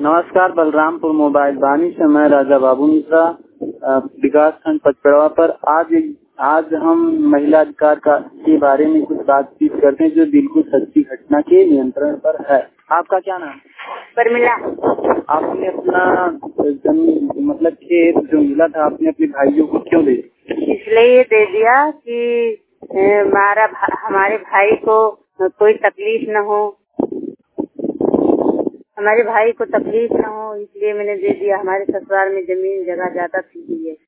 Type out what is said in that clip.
नमस्कार, बलरामपुर मोबाइल वाणी से मैं राजा बाबू मिश्रा, विकास खंड पचपेड़वा पर। आज हम महिला अधिकार के बारे में कुछ बातचीत करते हैं जो बिल्कुल सच्ची घटना के नियंत्रण पर है। आपका क्या नाम? परमिला। आपने अपना जमीन मतलब खेत जो मिला था आपने अपने भाइयों को क्यों दे दिया? इसलिए दे दिया कि हमारे भाई को कोई तकलीफ न हो, हमारे भाई को तकलीफ न हो, इसलिए मैंने दे दिया। हमारे ससुराल में जमीन जगह ज्यादा थी।